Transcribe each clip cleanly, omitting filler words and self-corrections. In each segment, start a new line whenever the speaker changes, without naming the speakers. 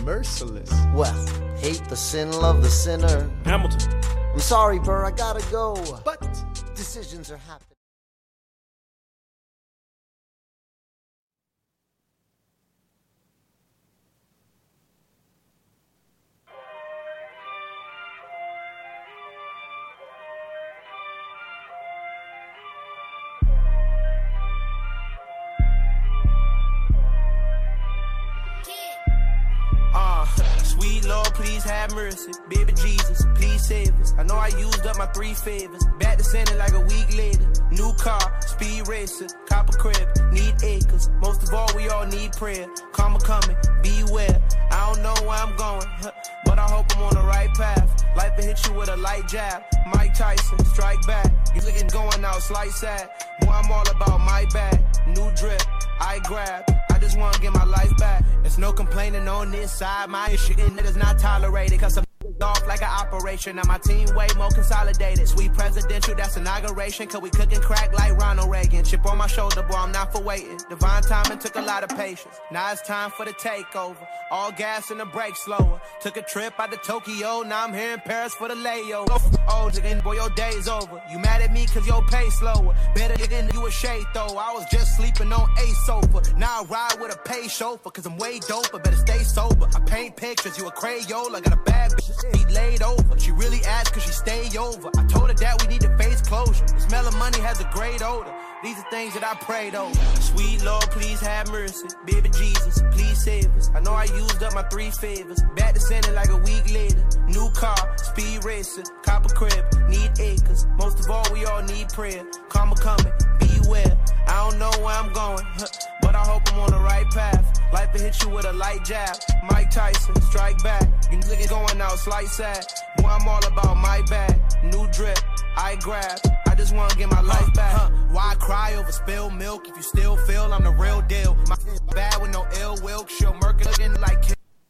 merciless.
Well, hate the sin, love the sinner.
Hamilton.
I'm sorry, Burr, I gotta go. But decisions are happening.
Sweet Lord, please have mercy. Baby Jesus, please save us. I know I used up my 3 favors. Back to center like a week later. New car, speed racer, copper crib, need acres. Most of all, we all need prayer. Karma coming, beware. I don't know where I'm going, but I hope I'm on the right path. Life will hit you with a light jab. Mike Tyson, strike back. You looking going out, slight sad. Boy, I'm all about my bag. New drip, I grab. I just wanna get my life back. There's no complaining on this side. My shit niggas not tolerated. Cause I'm off like an operation. Now my team way more consolidated. Sweet presidential, that's inauguration. Cause we cooking crack like Ronald Reagan. Chip on my shoulder, boy, I'm not for waiting. Divine timing took a lot of patience. Now it's time for the takeover. All gas and the brakes slower. Took a trip out to Tokyo. Now I'm here in Paris for the layover. Oh, nigga, boy, your day's over. You mad at me cause your pay slower. Better than you a shade though. I was just sleeping on a sofa. Now I ride with a pay chauffeur. Cause I'm way doper, better stay sober. I paint pictures, you a Crayola. Got a bad bitch, be laid over. She really asked cause she stay over. I told her that we need to face closure. The smell of money has a great odor. These are things that I prayed over. Sweet Lord, please have mercy. Baby Jesus, please save us. I know I used up my 3 favors. Back to center like a week later. New car, speed racer, copper crib, need acres. Most of all, we all need prayer. Karma coming, beware. I don't know where I'm going, but I hope I'm on the right path. Life will hit you with a light jab. Mike Tyson, strike back. You niggas going out, slight sad. Boy, I'm all about my bag. New drip, I grab. I just wanna get my life back. Why cry over spilled milk if you still feel I'm the real deal? My bad with no ill will. She'll murk looking like.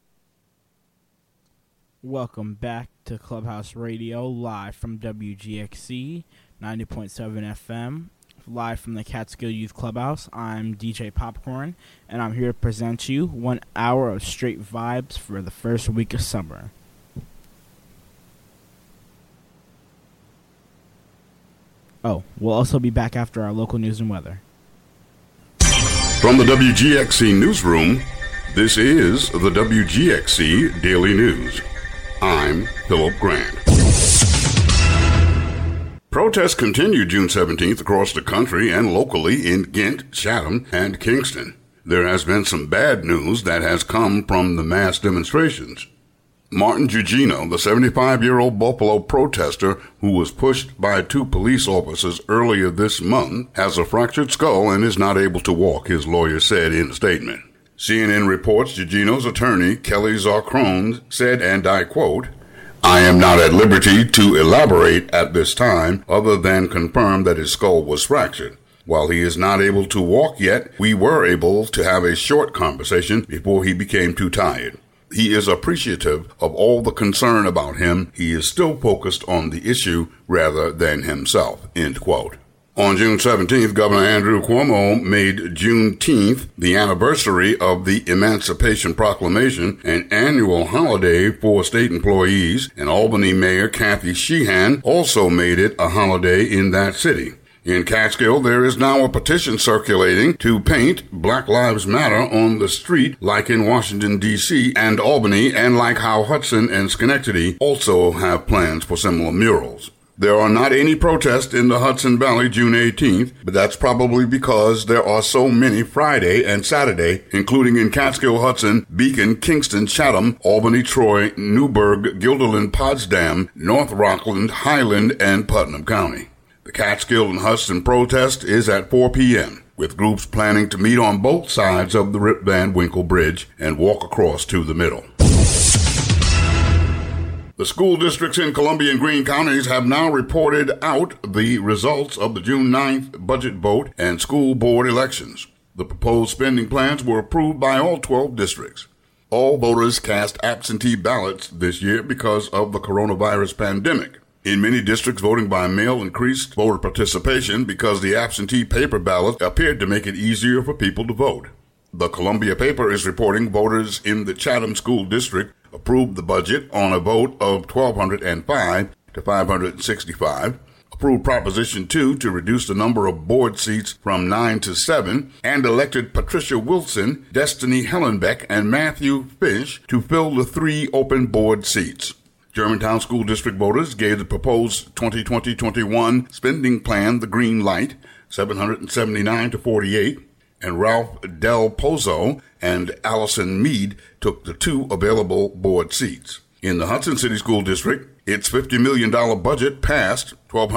Welcome back to Clubhouse Radio, live from WGXC 90.7 FM, live from the Catskill Youth Clubhouse. I'm DJ Popcorn, and I'm here to present you 1 hour of straight vibes for the first week of summer. Oh, we'll also be back after our local news and weather.
From the WGXC Newsroom, this is the WGXC Daily News. I'm Philip Grant. Protests continue June 17th across the country and locally in Ghent, Chatham, and Kingston. There has been some bad news that has come from the mass demonstrations. Martin Gugino, the 75-year-old Buffalo protester who was pushed by 2 police officers earlier this month, has a fractured skull and is not able to walk, his lawyer said in a statement. CNN reports Gugino's attorney, Kelly Zarcrone, said, and I quote, "I am not at liberty to elaborate at this time other than confirm that his skull was fractured. While he is not able to walk yet, we were able to have a short conversation before he became too tired. He is appreciative of all the concern about him. He is still focused on the issue rather than himself," end quote. On June 17th, Governor Andrew Cuomo made Juneteenth, the anniversary of the Emancipation Proclamation, an annual holiday for state employees, and Albany Mayor Kathy Sheehan also made it a holiday in that city. In Catskill, there is now a petition circulating to paint Black Lives Matter on the street like in Washington, D.C. and Albany, and like how Hudson and Schenectady also have plans for similar murals. There are not any protests in the Hudson Valley June 18th, but that's probably because there are so many Friday and Saturday, including in Catskill, Hudson, Beacon, Kingston, Chatham, Albany, Troy, Newburgh, Guilderland, Potsdam, North Rockland, Highland, and Putnam County. The Catskill and Hudson protest is at 4 p.m., with groups planning to meet on both sides of the Rip Van Winkle Bridge and walk across to the middle. The school districts in Columbia and Greene counties have now reported out the results of the June 9th budget vote and school board elections. The proposed spending plans were approved by all 12 districts. All voters cast absentee ballots this year because of the coronavirus pandemic. In many districts, voting by mail increased voter participation because the absentee paper ballot appeared to make it easier for people to vote. The Columbia paper is reporting voters in the Chatham School District approved the budget on a vote of 1,205 to 565, approved Proposition 2 to reduce the number of board seats from 9 to 7, and elected Patricia Wilson, Destiny Hellenbeck, and Matthew Fish to fill the 3 open board seats. Germantown School District voters gave the proposed 2020-21 spending plan the green light, 779 to 48, and Ralph Del Pozo and Allison Mead took the 2 available board seats. In the Hudson City School District, its $50 million budget passed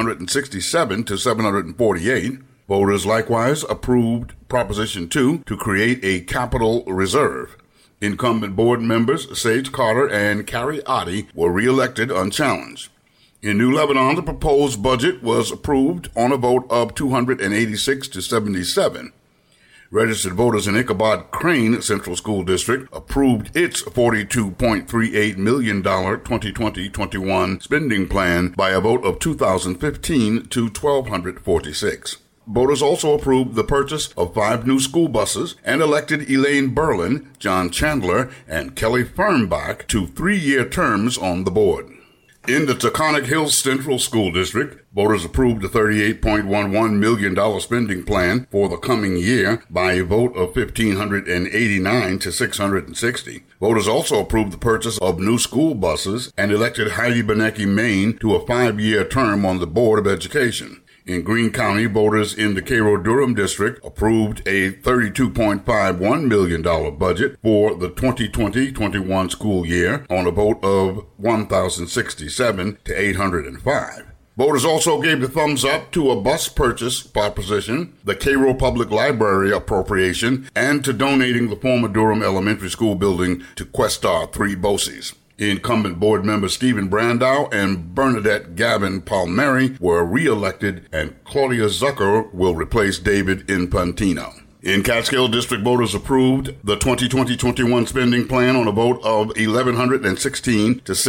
1,267 to 748. Voters likewise approved Proposition 2 to create a capital reserve. Incumbent board members Sage Carter and Carrie Oddie were reelected unchallenged. In New Lebanon, the proposed budget was approved on a vote of 286 to 77. Registered voters in Ichabod Crane Central School District approved its $42.38 million 2020-21 spending plan by a vote of 2,015 to 1,246. Voters also approved the purchase of 5 new school buses and elected Elaine Berlin, John Chandler, and Kelly Fernbach to 3-year terms on the board. In the Taconic Hills Central School District, voters approved a $38.11 million spending plan for the coming year by a vote of 1,589 to 660. Voters also approved the purchase of new school buses and elected Heidi Benecki Main to a 5-year term on the Board of Education. In Greene County, voters in the Cairo-Durham District approved a $32.51 million budget for the 2020-21 school year on a vote of 1,067 to 805. Voters also gave the thumbs up to a bus purchase proposition, the Cairo Public Library appropriation, and to donating the former Durham Elementary School building to Questar 3 BOCES. Incumbent board members Stephen Brandow and Bernadette Gavin Palmieri were re-elected, and Claudia Zucker will replace David Infantino. In Catskill, district voters approved the 2020-21 spending plan on a vote of 1,116 to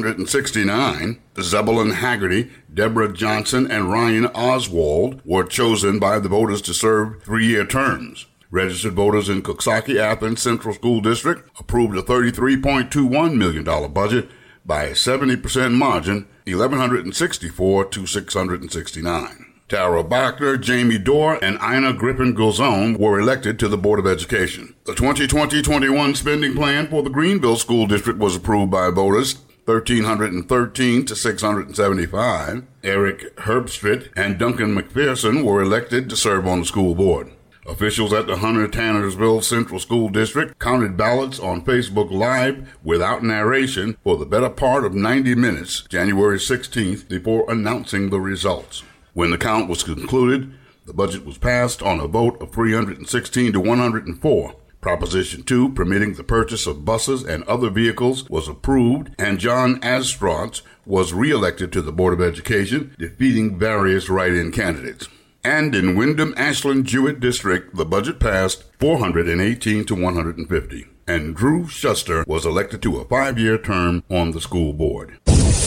669. Zebulon Haggerty, Deborah Johnson, and Ryan Oswald were chosen by the voters to serve 3-year terms. Registered voters in Coxsackie Athens Central School District approved a $33.21 million budget by a 70% margin, 1,164 to 669. Tara Bachner, Jamie Dorr, and Ina Griffin-Gulzone were elected to the Board of Education. The 2020-21 spending plan for the Greenville School District was approved by voters 1,313 to 675. Eric Herbstritt and Duncan McPherson were elected to serve on the school board. Officials at the Hunter-Tannersville Central School District counted ballots on Facebook Live without narration for the better part of 90 minutes, January 16th, before announcing the results. When the count was concluded, the budget was passed on a vote of 316 to 104. Proposition 2, permitting the purchase of buses and other vehicles, was approved, and John Astrotz was re-elected to the Board of Education, defeating various write-in candidates. And in Wyndham-Ashland Jewett District, the budget passed 418 to 150. And Drew Shuster was elected to a 5-year term on the school board.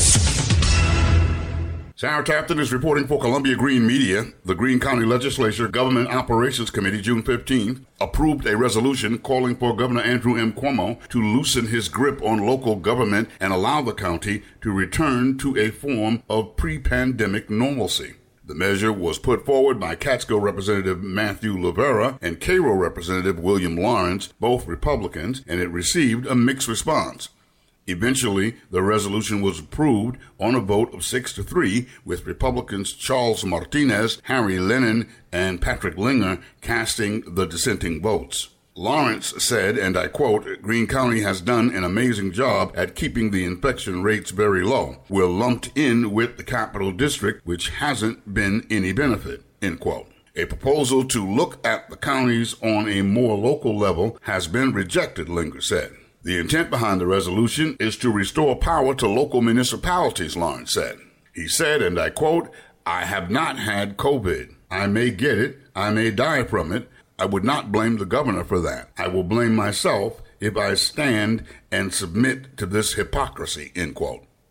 Sarah Tapton is reporting for Columbia Green Media. The Greene County Legislature Government Operations Committee, June 15th, approved a resolution calling for Governor Andrew M. Cuomo to loosen his grip on local government and allow the county to return to a form of pre-pandemic normalcy. The measure was put forward by Catskill Representative Matthew Lavera and Cairo Representative William Lawrence, both Republicans, and it received a mixed response. Eventually, the resolution was approved on a vote of 6-3, with Republicans Charles Martinez, Harry Lennon, and Patrick Linger casting the dissenting votes. Lawrence said, and I quote, "Greene County has done an amazing job at keeping the infection rates very low. We're lumped in with the Capital District, which hasn't been any benefit," end quote. A proposal to look at the counties on a more local level has been rejected, Linger said. The intent behind the resolution is to restore power to local municipalities, Lawrence said. He said, and I quote, "I have not had COVID. I may get it. I may die from it. I would not blame the governor for that. I will blame myself if I stand and submit to this hypocrisy," end quote.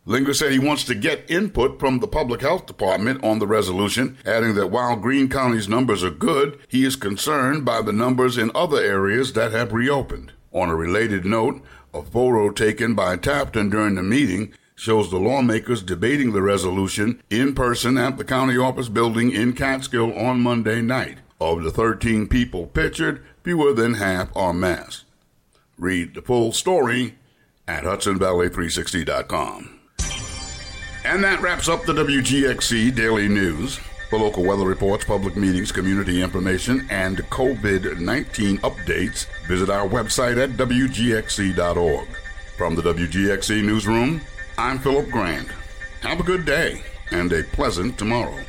Linger said he wants to get input from the Public Health Department on the resolution, adding that while Greene County's numbers are good, he is concerned by the numbers in other areas that have reopened. On a related note, a photo taken by Tapton during the meeting shows the lawmakers debating the resolution in person at the county office building in Catskill on Monday night. Of the 13 people pictured, fewer than half are masked. Read the full story at HudsonValley360.com. And that wraps up the WGXC Daily News. For local weather reports, public meetings, community information, and COVID-19 updates, visit our website at WGXC.org. From the WGXC Newsroom, I'm Philip Grant. Have a good day and a pleasant tomorrow.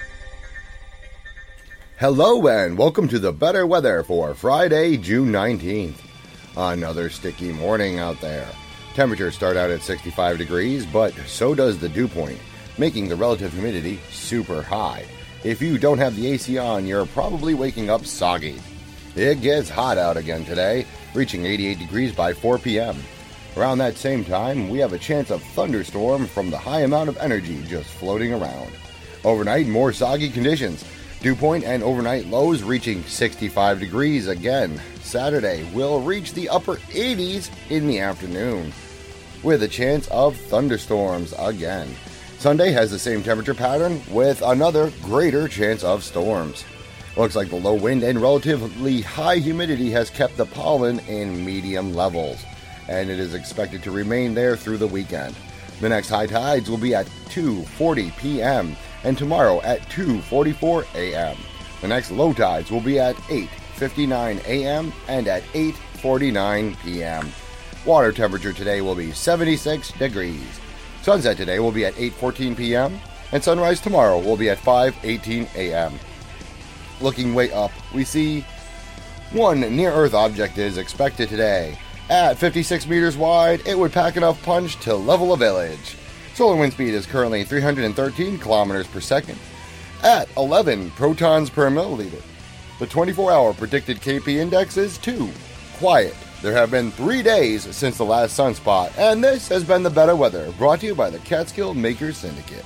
Hello and welcome to the better weather for Friday, June 19th. Another sticky morning out there. Temperatures start out at 65 degrees, but so does the dew point, making the relative humidity super high. If you don't have the AC on, you're probably waking up soggy. It gets hot out again today, reaching 88 degrees by 4 p.m. Around that same time, we have a chance of thunderstorm from the high amount of energy just floating around. Overnight, more soggy conditions. Dew point and overnight lows reaching 65 degrees again. Saturday will reach the upper 80s in the afternoon, with a chance of thunderstorms again. Sunday has the same temperature pattern with another greater chance of storms. Looks like the low wind and relatively high humidity has kept the pollen in medium levels, and it is expected to remain there through the weekend. The next high tides will be at 2:40 p.m. and tomorrow at 2:44 a.m. The next low tides will be at 8:59 a.m. and at 8:49 p.m. Water temperature today will be 76 degrees. Sunset today will be at 8:14 p.m. and sunrise tomorrow will be at 5:18 a.m. Looking way up, we see one near-Earth object is expected today. At 56 meters wide, it would pack enough punch to level a village. Solar wind speed is currently 313 kilometers per second at 11 protons per milliliter. The 24-hour predicted KP index is 2. Quiet. There have been 3 days since the last sunspot, and this has been the better weather, brought to you by the Catskill Makers Syndicate.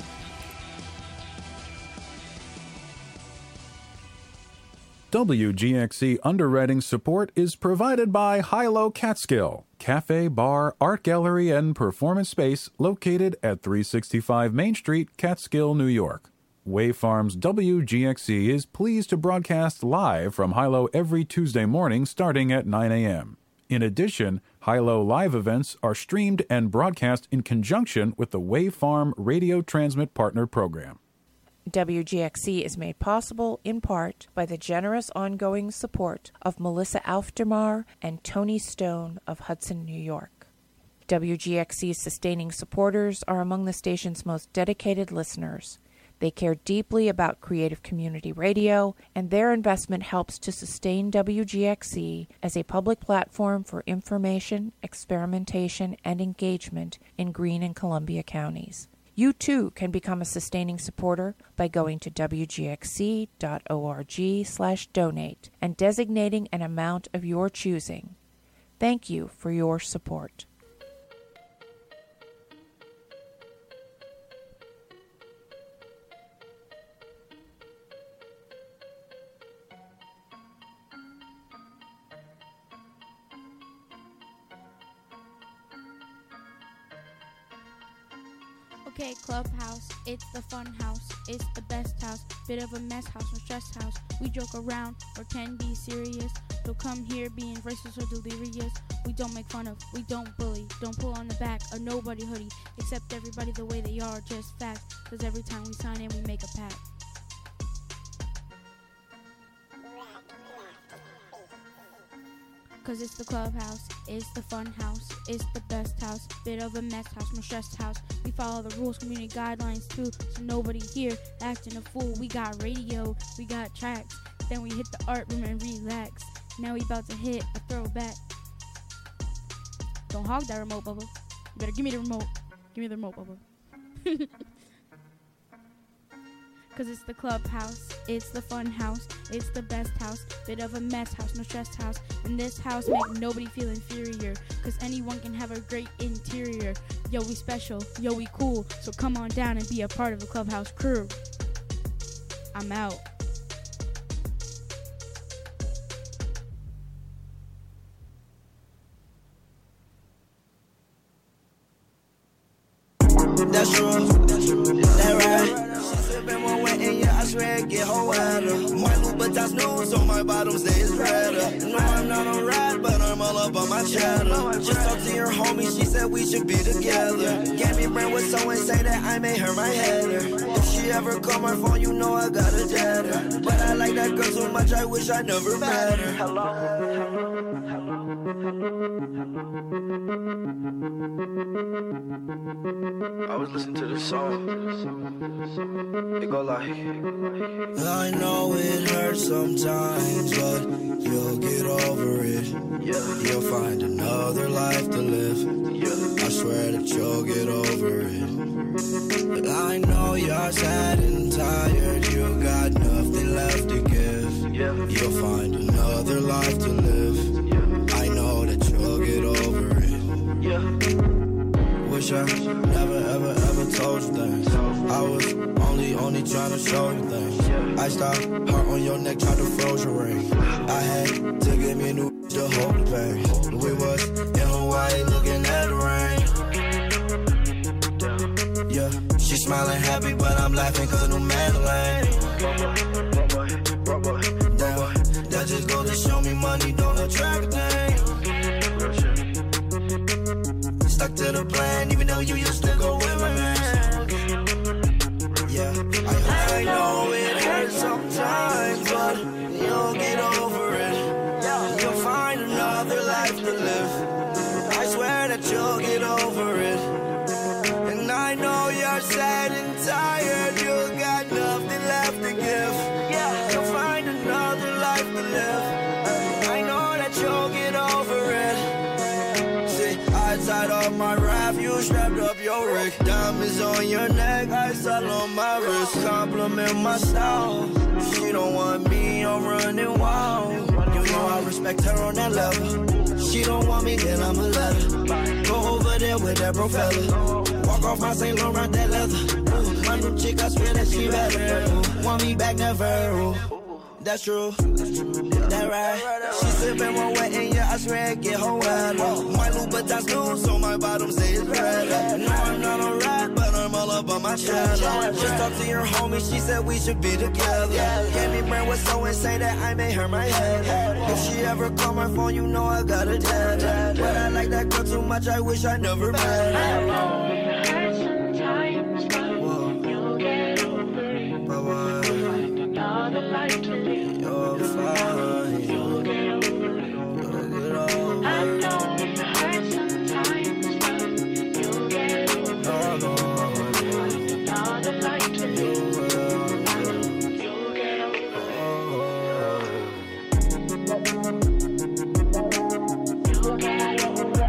WGXC underwriting support is provided by Hilo Catskill, cafe, bar, art gallery, and performance space located at 365 Main Street, Catskill, New York. Wave Farms WGXC is pleased to broadcast live from Hilo every Tuesday morning starting at 9 a.m. In addition, Hilo live events are streamed and broadcast in conjunction with the Wave Farm Radio Transmit Partner Program.
WGXC is made possible in part by the generous ongoing support of Melissa Aufdermar and Tony Stone of Hudson, New York. WGXC's sustaining supporters are among the station's most dedicated listeners. They care deeply about creative community radio, and their investment helps to sustain WGXC as a public platform for information, experimentation, and engagement in Greene and Columbia counties. You too can become a sustaining supporter by going to wgxc.org/donate and designating an amount of your choosing. Thank you for your support.
Okay, Clubhouse, it's the fun house, it's the best house, bit of a mess house, no stress house. We joke around or can be serious, so come here being racist or delirious. We don't make fun of, we don't bully, don't pull on the back of nobody hoodie, accept everybody the way they are, just facts, cause every time we sign in we make a pact. Cause it's the clubhouse, it's the fun house, it's the best house, bit of a mess house, no stress house. We follow the rules, community guidelines too, so nobody here acting a fool. We got radio, we got tracks, then we hit the art room and relax. Now we about to hit a throwback. Don't hog that remote, Bubba. You better give me the remote. Give me the remote, Bubba. Cause it's the clubhouse, it's the fun house, it's the best house, bit of a mess house, no stress house. In this house, make nobody feel inferior, cause anyone can have a great interior. Yo, we special, yo, we cool, so come on down and be a part of the clubhouse crew. I'm out.
That's true, that right. She sippin' one wet and yeah, I swear it get her wetter. My Louboutins new, so my bottoms they is redder. No, I'm not on ride, but I'm all up on my cheddar. Just talked to your homie, she said we should be together. Gave me brain with so and say that I made her my header. If she ever call my phone, you know I got a deader. But I like that girl so much, I wish I never met her.
I was listening to the song. It go like,
I know it hurts sometimes, but you'll get over it.
yeah,
You'll find another life to live.
yeah,
I swear that you'll get over it. I know you're sad and tired, you got nothing left to give.
yeah,
You'll find another life to live.
yeah,
I know that you'll get over it.
yeah.
Wish I never, ever told you things. I was only trying to show you things. I stopped, heart on your neck, tried to froze your ring. I had to get me a new to hold the pain. We was in Hawaii looking at the rain. Yeah, she's smiling happy, but I'm laughing cause the new Madeline. Damn, that just goes to show me money don't attract a thing. Stuck to the plan, even though you used to go with my man. Yeah, I know it hurts sometimes, but you'll get over it. You'll find another life to live. I swear that you'll get over it. And I know you're sad and tired, you got nothing left to give. You'll find another life to live. I know that you'll get over it. See, I tied up my raft, you strapped up your rig. Diamonds on your neck, ice all on my wrist. Compliment my style. She don't want me, I'm running wild. You know I respect her on that level. She don't want me, then I'ma let her. Go over there with that bro fella. Walk off my St. Laurent, that leather. My new chick, I swear that she better. Want me back, never. That's true, that right. She sippin' one wet and yeah, I swear it get her wetter. My Louboutins new, so my bottoms say it's redder. No, I'm not on ride, but I'm all up on my cheddar. Just talked to your homie, she said we should be together. Gave me brain with so and say that I made her my head. If she ever call my phone, you know I got a dead. But I like that girl too much, I wish I never met her.
I know it hurts sometimes, but you'll get over it. Find another life to live.
You're fine.
You'll get over it. I know it hurts sometimes, but you'll get over it. Find another life to live. You'll get over it. You'll get over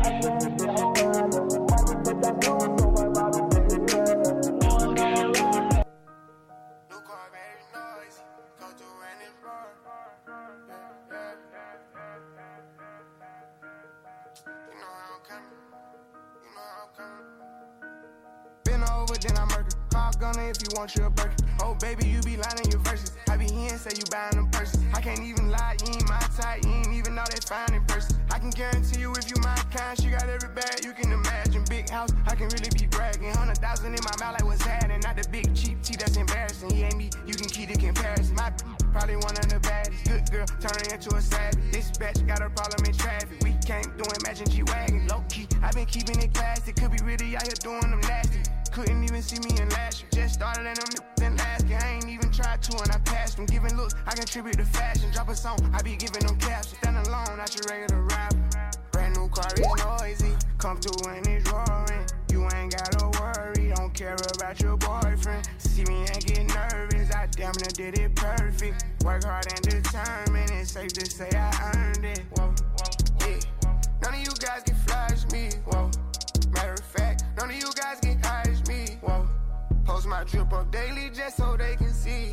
Been over, then I murder. Call gunner if you want you a burger. Oh, baby, you be lying in your verses. I be here and say you buying them purses. I can't even lie, you ain't my type. You ain't even know that fine in person. I can guarantee you if you my kind, she got every bag you can imagine. Big house, I can really be bragging. 100,000 in my mouth like what's happening. Not the big cheap tea that's embarrassing. He ain't me, you can keep the comparison. My probably one of the baddest. Good girl, turning into a savage. This bitch got a problem in traffic. We can't do imagine G-Wagon. Low key, I been keeping it classy. Could be really out here doing them nasty. Couldn't even see me in last year. Just started in them in last year. I ain't even tried to and I passed them. Giving looks, I contribute to fashion. Drop a song, I be giving them captions. Stand alone, not your regular rapper. Brand new car is noisy. Come through and it's roaring. You ain't gotta worry, don't care about your boyfriend. See me and get nervous, I damn near did it perfect. Work hard and determined, it's safe to say I earned it. Whoa, yeah. None of you guys can flash me, whoa. Matter of fact, none of you guys can hide me, whoa. Post my drip up daily just so they can see.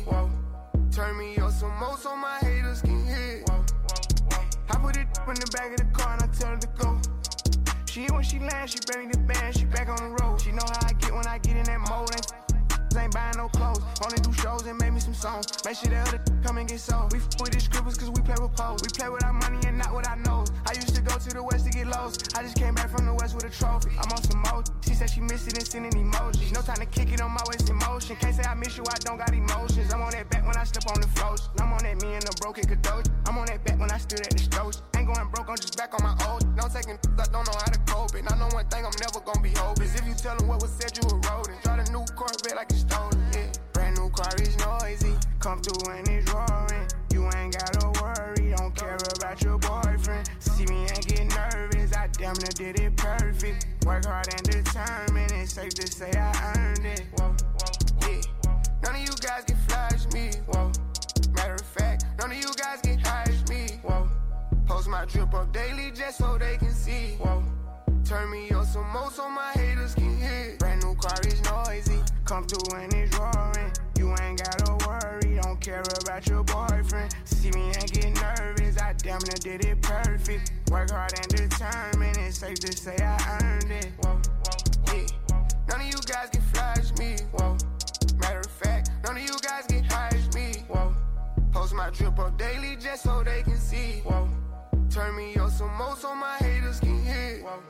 she bring me the band, she back on the road. She know how I get when I get in that mode. Ain't buying no clothes, only do shows and make me some songs. Make sure the other come and get sold. We with the scribbles cause we play with pose. We play with our money and not with our nose. I used to go to the west to get lost. I just came back from the west with a trophy. I'm on some mode. She said she missed it and sending emojis. No time to kick it, on my waist in motion. Can't say I miss you, I don't got emotions. I'm on that back when I step on the floors. I'm on that me and the broken Kadoji. I'm on that back when I stood at the stores. Ain't going broke, I'm just back on my old. Don't taking I don't know how to cope it. I know one thing I'm never gonna be hopeless. If you tell them what was said, you were rolling. Try the new Corvette like it's stolen, yeah. Brand new car is noisy. Come through and it's roaring. You ain't gotta worry, don't care about your boyfriend. See me and get nervous, I damn near did it perfect. Work hard and determined, it's safe to say I earned it. Whoa, yeah. None of you guys can flash me, whoa. Matter of fact, none of you guys can hide me, whoa. Post my drip up daily just so they can see, whoa. Turn me up some more so my haters can hear. Brand new car is noisy, come through and it's roaring. You ain't gotta worry, don't care about your boyfriend. See me and get nervous, I damn near did it perfect. Work hard and determined, it's safe to say I earned it. Whoa, yeah. None of you guys can flash me, whoa. Matter of fact, none of you guys can hide me, whoa. Post my drip up daily just so they can see, whoa. Turn me up some more so my haters can hear. Whoa.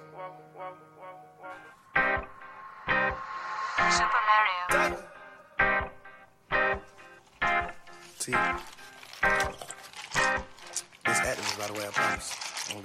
Super Mario.
T. This activist, by the way, I promise. Oh,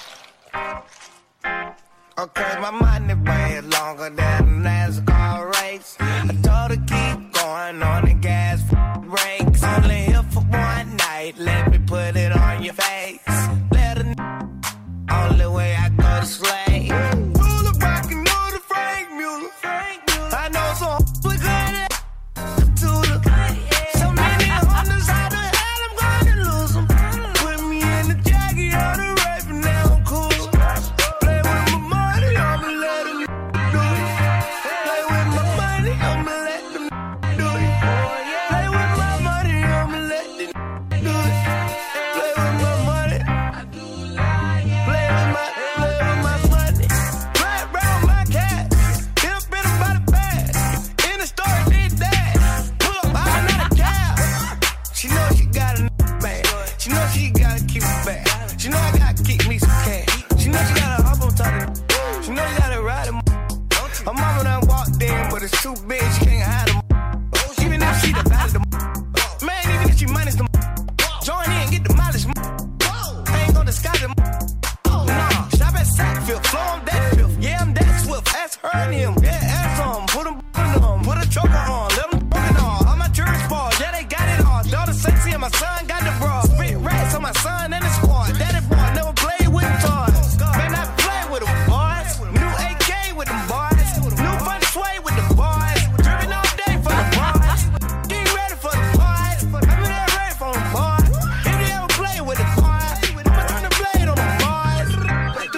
God.
Okay, my money way longer than a NASCAR race. I told her keep going on the gas brakes. Only here for one night, let me put it on your face. Let her only way I go to slay. Ruler rockin' know the Frank Mueller. I know some we got it to the. So many hundreds, how the hell I'm gonna lose them? Put me in the jacket, on the rape, and now I'm cool. Play with my money, I'ma let them do it. Play with my money, I'ma let them do it. Play with my money, I'ma let them do it. Play with my money. Play with my money. Play around my cat. Hit up in about a bag. In the store, did that. Pull up, I'm not a cow. She know she got a bag. She know she gotta keep it back. She know I gotta keep me some cash. She know she gotta hop on top of it. She know she gotta ride him. Her mama done walked in, but it's too big, she can't hide him. Even if she the valid them. Man, even if she minus them. Join in, get the mileage. I ain't gonna disguise them. Nah, shop at Sackville, flow on that filth. Yeah, I'm that swift, ask her and him. Yeah, ask them, put them on, put a choker on, let them it all. All my jewelry spoiled, yeah, they got it all. Daughter sexy and my son got the bra. Spit rats on my son and the squad. Daddy boy never played with toys. Man, I play with them boys. New AK with them boys. New fun sway with the boys. Driven all day for the boys. Getting ready for the boys. I'm in there ready for the boys. If you ever play with the boys, I'ma turn the blade on the boys. I do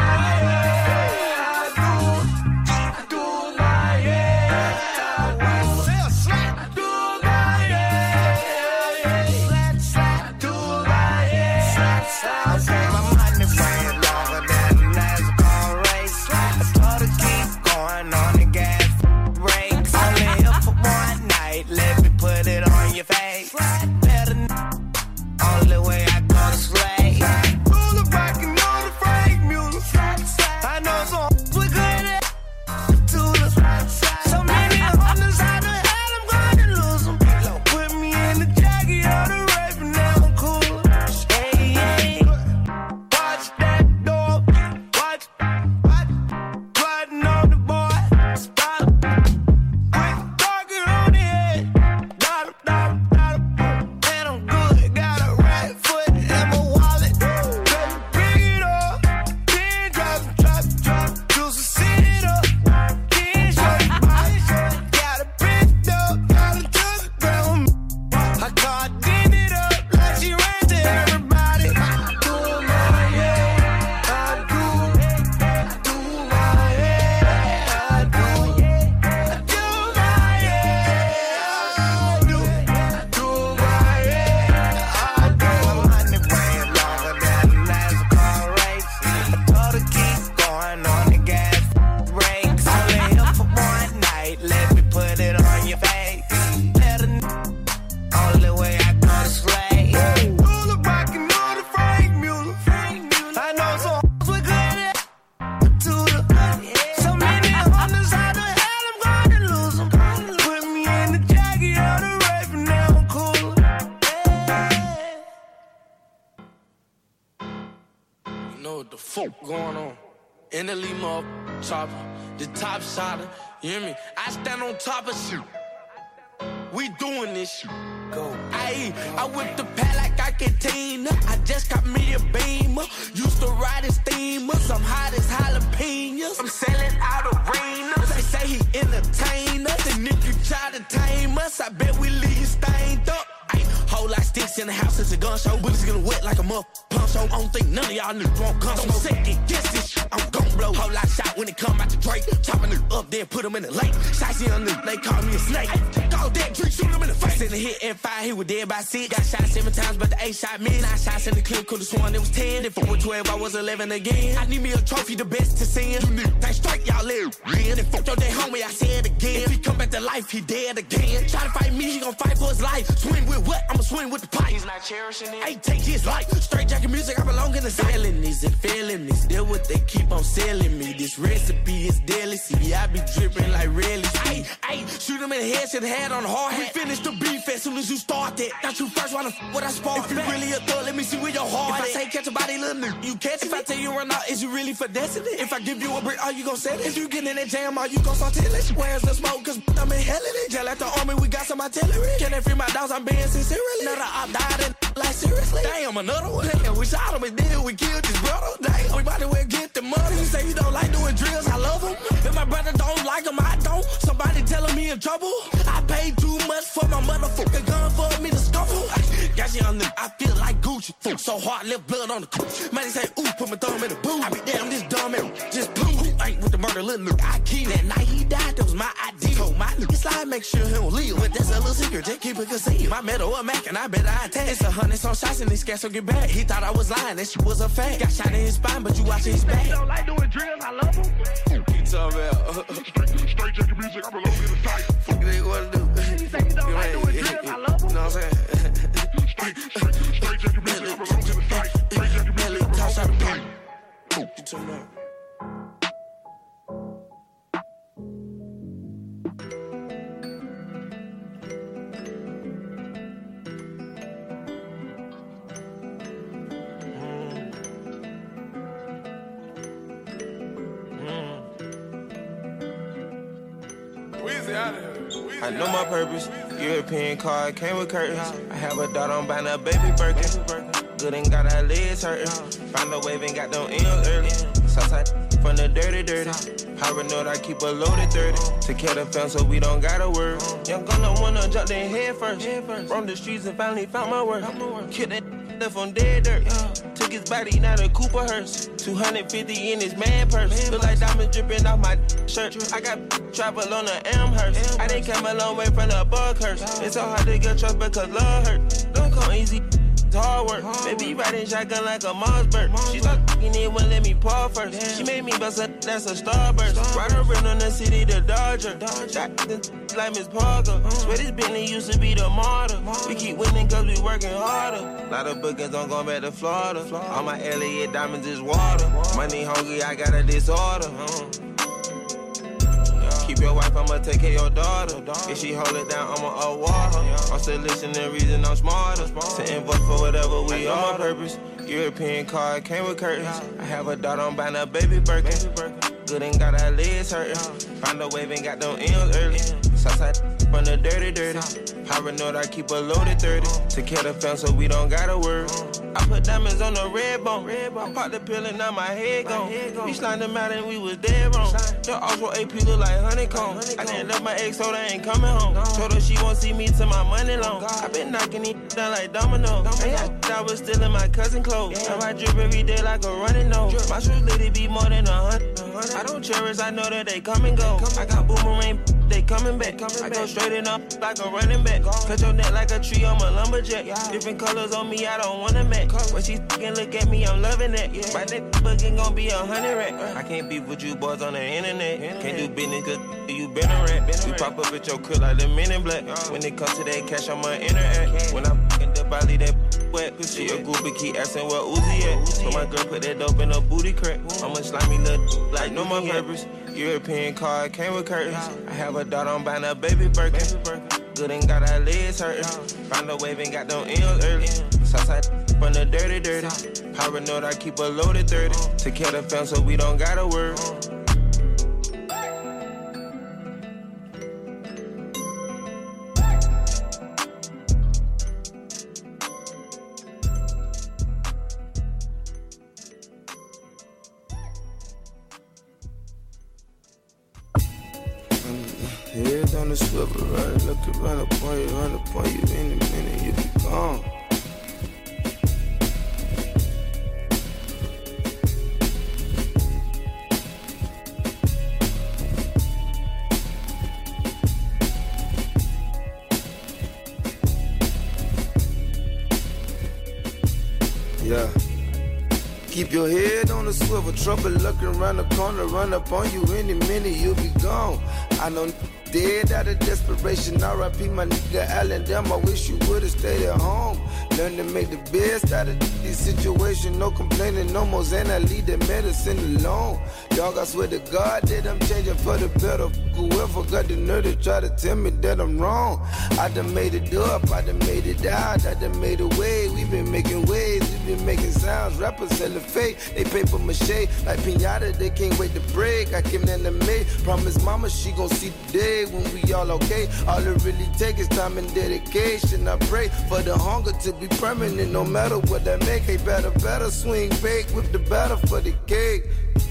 like it. I do like it.
fuck going on? In the Lima chopper, the top shotter, you hear me? I stand on top of shit. We doing this shit. Go. Ayy, I whip the pad like I can Tina. I just got me a Beamer. Used to ride in steamers. I'm hot as jalapenos. I'm selling out arenas. They say he entertain us. And if you try to tame us, I bet we leave you stained up. Ayy, whole lot sticks in the house, it's a gun show. Bullets getting wet like a muff punch show. I don't think none of y'all niggas won't come. Don't second guess this shit, I'm gon' blow. Whole lot shot when it come out the Drake. Chopping it up, then put him in the lake. Shots young nigga, they call me a snake. Call that drink, shoot him in the face. In the hit F5, he was dead by 6. Got shot 7 times, but the 8 shot me. 9 shots in the clip, could've sworn it was 10. If I was 12, I was 11 again. I need me a trophy, the best to send. You niggas ain't straight, y'all live. And fuck your day homie, I said again. If he come back to life, he dead again. Try to fight me, he gon' fight for his life. Swing with what? I'ma swing with the pipe. He's not cherishing it. Ain't take his life. Straight jacket music, I belong in the felonies and felonies. They're what they keep on selling me. This recipe is deadly. See, I be dripping like really. Ayy, shoot him in the head, shit head on the hard hat. We finish the beef as soon as you start that. Got you first, wanna what I spark. If you really a thug, let me see where your heart is. If I say catch a body, little nigga, you catch it. If I tell you run out, is you really finessing it? If I give you a brick, are you gon' sell it? If you get in that jam, are you gon' start telling? Where's the smoke? Cause I'm in hell in it. Jail at the army, we got some artillery. Can they free my dogs? I'm being sincerely. Another op died and like seriously. Damn, another one. Damn, we shot him and then we killed his brother. Damn, we might as well get the money. You say you don't like doing drills, I love him. If my brother don't like him, I don't. Somebody telling me in trouble. I paid too much for my motherfucking gun for me to scuffle. Got you on the, I feel like Gucci. So hard, left blood on the couch. Man, they say, ooh, put my thumb in the boot. I be damn, this dumb and just poo. Ain't with the murder, little nigga. I keep that night he died, that was my ID. Told my nigga slide, make sure he don't leave. But that's a little secret, just keep it concealed. My metal a Mac and I bet I attack. It's 100 some shots and this gas will get back. He thought I was lying, that shit was a fact. Got shot in his spine, but you watching his back. He don't like doing drills, I love him. You talking about straight jacket music, I belong in the fight. Fuck they wanna do. He say he don't like doing drills, I love him. You know what I'm saying? Straight jacket music, I belong in the fight. Straight jacket music, I belong in the fight. You talking about?
I know my purpose. European car came with curtains. I have a daughter, I'm buying a baby Birkin. Good and got our legs hurting. Found a wave and got them M's early. Southside from the dirty. Paranoid, I keep a loaded 30. To kill the fam so we don't gotta worry. Young gonna wanna jump their head first. From the streets and finally found my worth. Killed that left on dead dirt. Took his body, now the Cooper hearse. 250 in his man purse. Look like diamonds dripping off my shirt. I got travel on the Amherst. I didn't come a long way from the Buckhurst. It's so hard to get trust because love hurt. Don't come easy. It's hard work. Baby riding shotgun like a Mossberg. She start f***ing it, wouldn't let me paw first. She made me bust a, that's a starburst. Ride around on the city, the Dodger. Shot like Miss Parker. Swear this Bentley used to be the martyr. We keep winning cause we working harder. Lot of bookings on going back to Florida. All my Elliott diamonds is water. Money hungry, I got a disorder. Keep your wife, I'ma take care of your daughter. If she hold it down, I'ma award her. I'm still listening, reason I'm smarter. Sitting vote for whatever we are. Purpose. European car came with curtains. I have a daughter, I'm buying a baby Birkin. Good and got our legs hurting. Found a wave and got them M's early. Southside from the dirty. Paranoid, I keep a loaded 30. To kill the fam so we don't gotta worry. I put diamonds on the red bone. I popped the pill and now my head gone. We slimed them out and we was dead wrong. Your Oswald AP look like honeycomb. I didn't love my ex, so they ain't coming home. Told her she won't see me till my money long. I been knocking it down like domino. I was still in my cousin clothes. Now I drip every day like a running nose. My shoes let it be more than 100. I don't cherish, I know that they come and go. I got boomerang, they coming back. I go straight and up like a running back. Cut your neck like a tree, I'm a lumberjack. Different colors on me, I don't wanna match. When she fucking look at me, I'm loving that. My neck fucking gon' be 100 rack. I can't beef with you boys on the internet. Can't do business cause you been a rat. We pop up at your crib like the Men in Black. When it comes to that cash, I'ma interact. When I fucking the body that wet. She a groupie, keep asking where Uzi at. So my girl put that dope in her booty crack. I'm a slimy little like no more purpose. European car came with curtains. I have a daughter, I'm buying a baby Birkin. Good and got our legs hurting. Found a wave and got them M's early. Southside from the dirty. Paranoid, I keep a loaded 30. Take care of the fam so we don't gotta worry.
Head on the swivel, right? Look to run up on you in a minute, you be gone. Yeah. Keep your head on the swivel, trouble looking around the corner, run up on you any minute, you'll be gone. I know dead out of desperation, R.I.P. my nigga Allen, damn, I wish you would've stayed at home. Learn to make the best out of these situations, no complaining, no more Xan, I leave the medicine alone. Dog, I swear to God that I'm changing for the better. Whoever got the nerve to try to tell me that I'm wrong. I done made it up, I done made it out, I done made a way. We been making waves, we been making sounds. Rappers selling fake, they paper mache like pinata, they can't wait to break. I came in the May, promise mama she gon' see the day when we all okay. All it really take is time and dedication. I pray for the hunger to be permanent, no matter what I make. Hey, better swing, bake, whip the batter for the cake.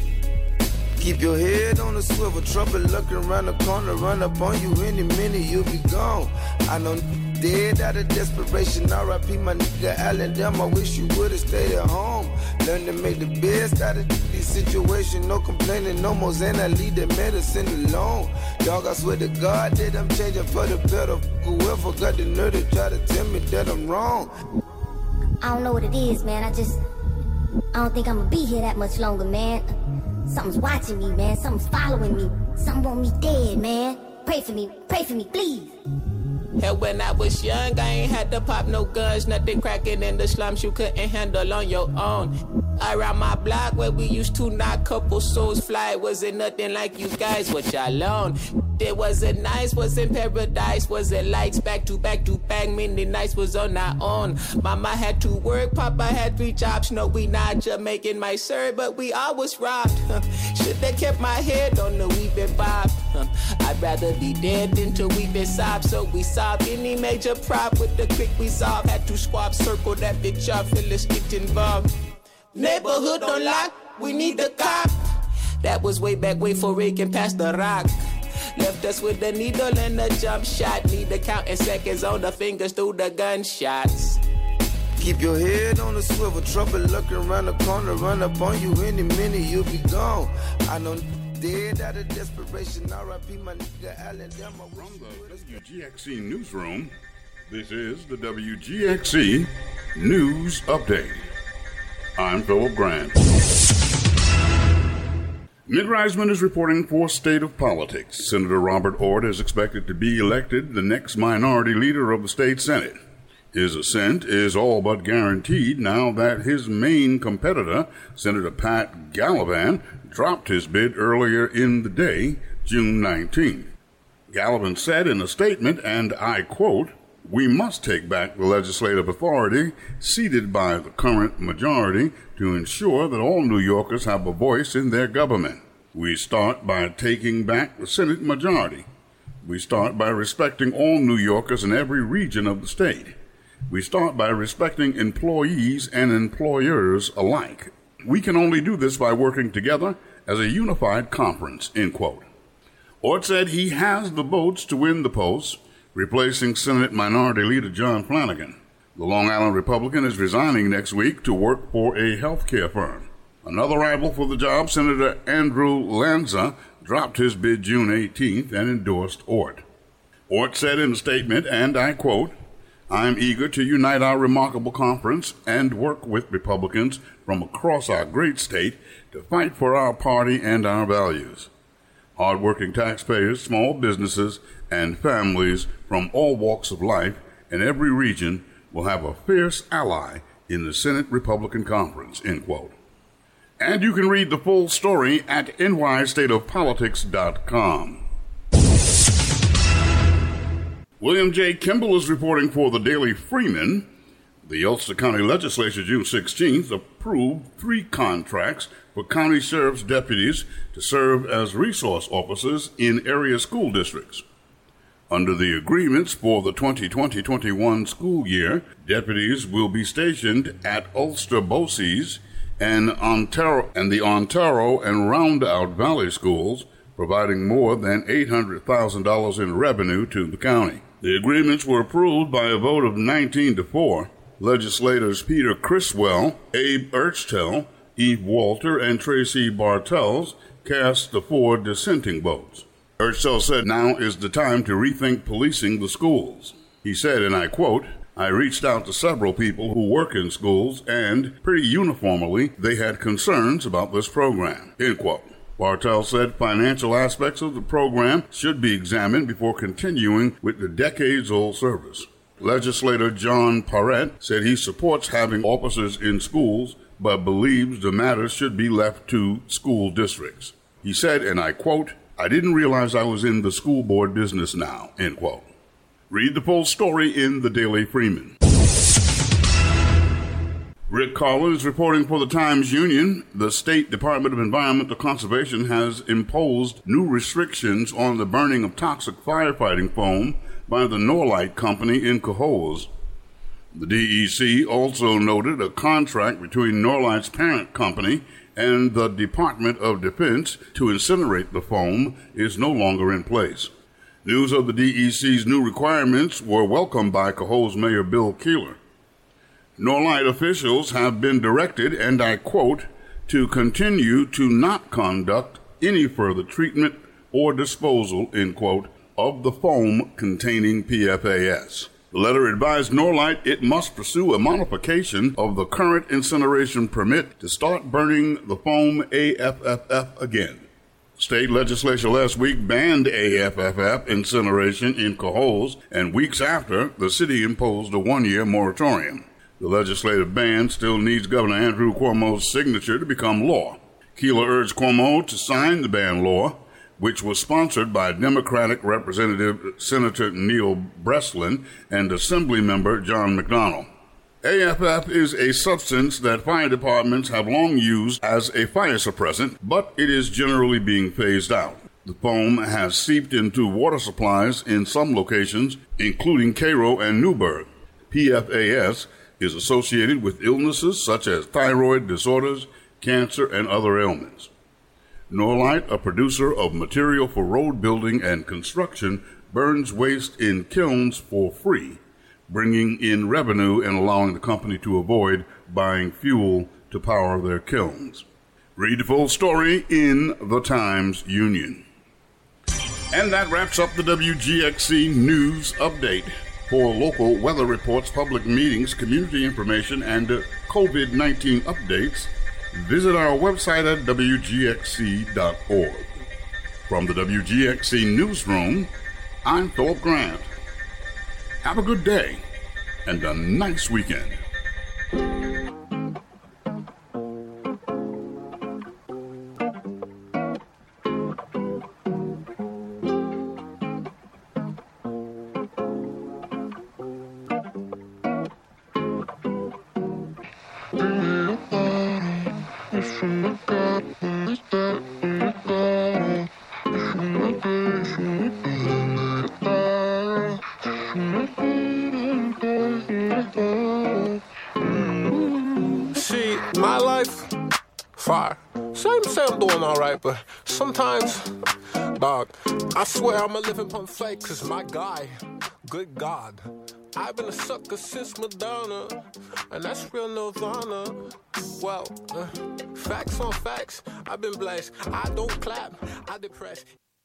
Keep your head on the swivel, trouble looking around the corner, run up on you any minute, you'll be gone. I know dead out of desperation, R.I.P. my nigga Allen, damn, I wish you would've stayed at home. Learn to make the best out of these situations, no complaining, no more Xan, I leave the medicine alone. Dog, I swear to God that I'm changing for the better. Whoever got the nerve to try to tell me that I'm wrong.
I don't know what it is, man, I don't think I'm gonna be here that much longer, man. Something's watching me, man. Something's following me. Something want me dead, man. Pray for me, please.
Hell, when I was young, I ain't had to pop no guns. Nothing cracking in the slums you couldn't handle on your own. Around my block where we used to knock couple souls fly, wasn't nothing like you guys, what y'all on. It wasn't nice, wasn't paradise, wasn't lights back to back, many nights was on our own. Mama had to work, Papa had 3 jobs. No, we not Jamaican, my sir, but we always robbed. Should've kept my head on the weeping bob. I'd rather be dead than to weep and sob. So we solved any major problem with the quick resolve. Had to swap, circle that big job, Phyllis get involved. Neighborhood on lock, we need the cop. That was way back, way for Ray can pass the rock. Left us with the needle and a jump shot. Need to count in seconds on the fingers through the gunshots.
Keep your head on the swivel, trouble looking around the corner, run up on you any minute, you'll be gone. I know dead out of desperation, R.I.P. my nigga Allen, damn, I wish you would've.
From the WGXC newsroom, this is the WGXC News Update. I'm Philip Grant. Mitt Reisman is reporting for State of Politics. Senator Robert Ord is expected to be elected the next minority leader of the state Senate. His ascent is all but guaranteed now that his main competitor, Senator Pat Gallivan, dropped his bid earlier in the day, June 19th. Gallivan said in a statement, and I quote, "We must take back the legislative authority ceded by the current majority to ensure that all New Yorkers have a voice in their government. We start by taking back the Senate majority. We start by respecting all New Yorkers in every region of the state. We start by respecting employees and employers alike. We can only do this by working together as a unified conference," end quote. Ord said he has the votes to win the post, replacing Senate Minority Leader John Flanagan. The Long Island Republican is resigning next week to work for a health care firm. Another rival for the job, Senator Andrew Lanza, dropped his bid June 18th and endorsed Ord. Ord said in a statement, and I quote, "I'm eager to unite our remarkable conference and work with Republicans from across our great state to fight for our party and our values. Hard-working taxpayers, small businesses, and families from all walks of life in every region will have a fierce ally in the Senate Republican Conference," end quote. And you can read the full story at nystateofpolitics.com. William J. Kimball is reporting for the Daily Freeman. The Ulster County Legislature, June 16th, approved 3 contracts for county sheriff's deputies to serve as resource officers in area school districts. Under the agreements for the 2020-21 school year, deputies will be stationed at Ulster BOCES and the Ontario and Rondout Valley schools, providing more than $800,000 in revenue to the county. The agreements were approved by a vote of 19-4. Legislators Peter Criswell, Abe Erchtel, Eve Walter, and Tracy Bartels cast the 4 dissenting votes. Erchtel said now is the time to rethink policing the schools. He said, and I quote, "I reached out to several people who work in schools, and pretty uniformly they had concerns about this program," end quote. Bartel said financial aspects of the program should be examined before continuing with the decades-old service. Legislator John Parrett said he supports having officers in schools, but believes the matter should be left to school districts. He said, and I quote, "I didn't realize I was in the school board business now," end quote. Read the full story in the Daily Freeman. Rick Collins reporting for the Times-Union. The State Department of Environmental Conservation has imposed new restrictions on the burning of toxic firefighting foam by the Norlite Company in Cohoes. The DEC also noted a contract between Norlite's parent company and the Department of Defense to incinerate the foam is no longer in place. News of the DEC's new requirements were welcomed by Cohoes Mayor Bill Keeler. Norlite officials have been directed, and I quote, to continue to not conduct any further treatment or disposal, end quote, of the foam containing PFAS. The letter advised Norlite it must pursue a modification of the current incineration permit to start burning the foam AFFF again. State legislature last week banned AFFF incineration in Cohoes, and weeks after, the city imposed a 1-year moratorium. The legislative ban still needs Governor Andrew Cuomo's signature to become law. Keeler urged Cuomo to sign the ban law, which was sponsored by Democratic Representative Senator Neil Breslin and Assemblymember John McDonnell. AFF is a substance that fire departments have long used as a fire suppressant, but it is generally being phased out. The foam has seeped into water supplies in some locations, including Cairo and Newburgh. PFAS is associated with illnesses such as thyroid disorders, cancer, and other ailments. Norlite, a producer of material for road building and construction, burns waste in kilns for free, bringing in revenue and allowing the company to avoid buying fuel to power their kilns. Read the full story in the Times-Union. And that wraps up the WGXC News Update. For local weather reports, public meetings, community information, and COVID-19 updates, visit our website at WGXC.org. From the WGXC Newsroom, I'm Philip Grant. Have a good day and a nice weekend.
But sometimes, dog, I swear I'm a living pump fake, cause my guy, good God, I've been a sucker since Madonna, and that's real Nirvana. Well, facts on facts, I've been blessed. I don't clap, I depress.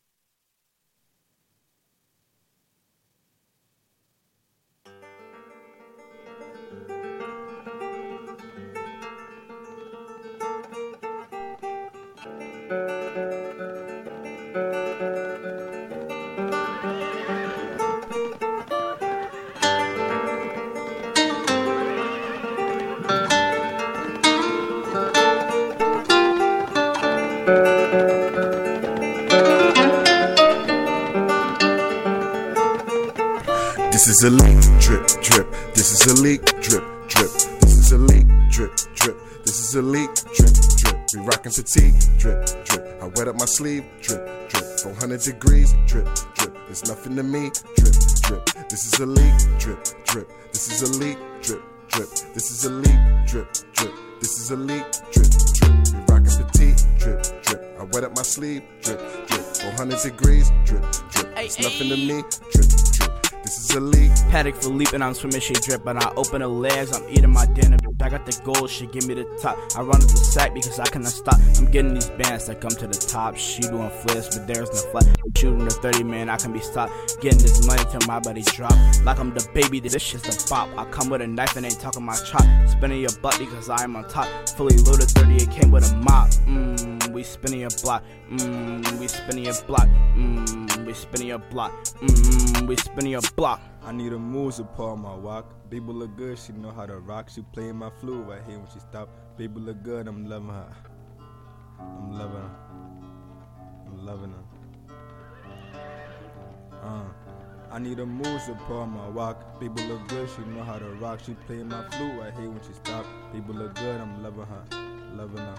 This is a leak, drip, drip. This is a leak, drip, drip. This is a leak, drip, drip. This is elite, drip, drip. We rockin' fatigue, drip, drip. I wet up my sleeve, drip, drip. 400 degrees, drip, drip. It's nothing to me, drip, drip. This is elite, drip, drip. This is elite, drip, drip. This is elite, drip, drip. This is elite, drip, drip. We rockin' fatigue, drip, drip. I wet up my sleeve, drip, drip. 400 degrees, drip, drip. It's nothing to me, drip, drip. This is elite.
Paddock Philippe and I'm swimming, she drip. And I open her legs, I'm eating my dinner. I got the gold, she give me the top. I run to the sack because I cannot stop. I'm getting these bands that come to the top. She doing flips, but there's no flat. Shooting the 30, man, I can be stopped. Getting this money till my body drop. Like I'm the baby, this shit's the bop. I come with a knife and ain't talking my chop. Spinning your butt because I am on top. Fully loaded 30, it came with a mop. We spinning your block. We spinning your block. We spinning your block. We spinning your block.
I need a move to pull my walk. Baby look good, she know how to rock. She playing my flute, I hate when she stop. Baby look good, I'm loving her. I'm loving her. I'm loving her. I need a move to pull my walk. Baby look good, she know how to rock. She playing my flute, I hate when she stop. Baby look good, I'm loving her. Loving her.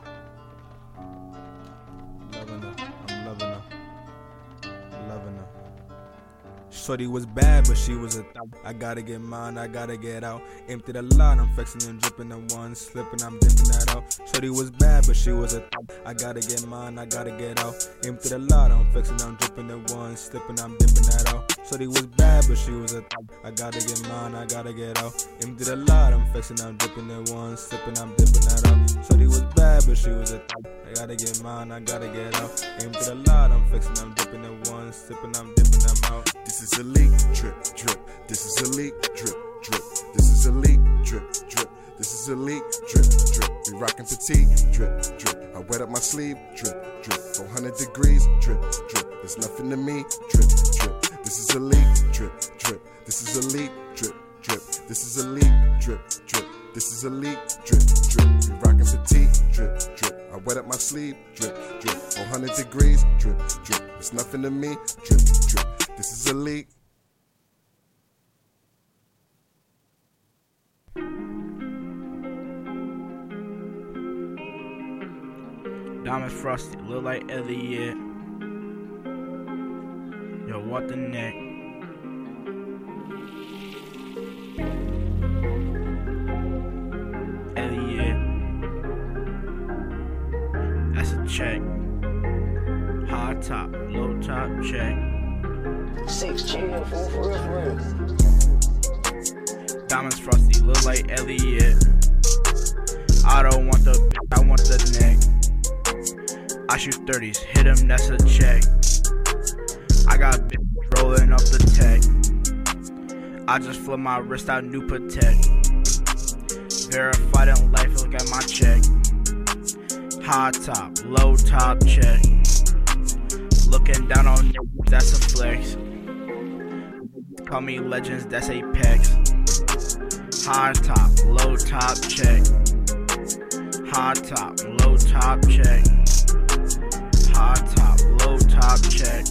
Loving her. I'm loving her. Loving her. Shorty was bad, but she was a thot. I gotta get mine, I gotta get out. Emptied a lot, I'm flexing and dripping and one slipping, I'm dipping that out. Shorty was bad, but she was a thot. I gotta get mine, I gotta get out. Emptied a lot, I'm flexing, I'm dripping and one slipping, I'm dipping that out. Shorty was bad, but she was a thot. I gotta get mine, I gotta get out. Emptied a lot, I'm flexing, I'm dripping and one slipping, I'm dipping that out. Shorty was bad, but she was a thot. I gotta get mine, I gotta get out. Emptied a lot, I'm flexing, I'm dripping and one slipping, I'm dipping them out.
This is elite, drip, drip. This is elite, drip, drip. This is elite, drip, drip. This is elite, drip, drip. We rockin' fatigue, drip, drip. I wet up my sleeve, drip, drip. 400 degrees, drip, drip. It's nothing to me, drip, drip. This is elite, drip, drip. This is elite, drip, drip. This is elite, drip, drip. This is elite, drip, drip. We rockin' fatigue, drip, drip. I wet up my sleeve, drip, drip. 400 degrees, drip, drip. It's nothing to me, drip, drip. This is elite.
Diamond Frosty, look like Elliot. Yo, what the neck? Elliot. That's a check. High top, low top, check.
6 chill, for real.
Diamonds Frosty, look like Elliot. I don't want the I want the neck. I shoot 30s, hit him, that's a check. I got bitches rolling off the tech. I just flip my wrist out, new Patek. Verified in life, look at my check. High top, low top, check. Looking down on niggas, that's a flex. Call me legends, that's Apex. High top, low top, check. High top, low top, check. High top, low top, check.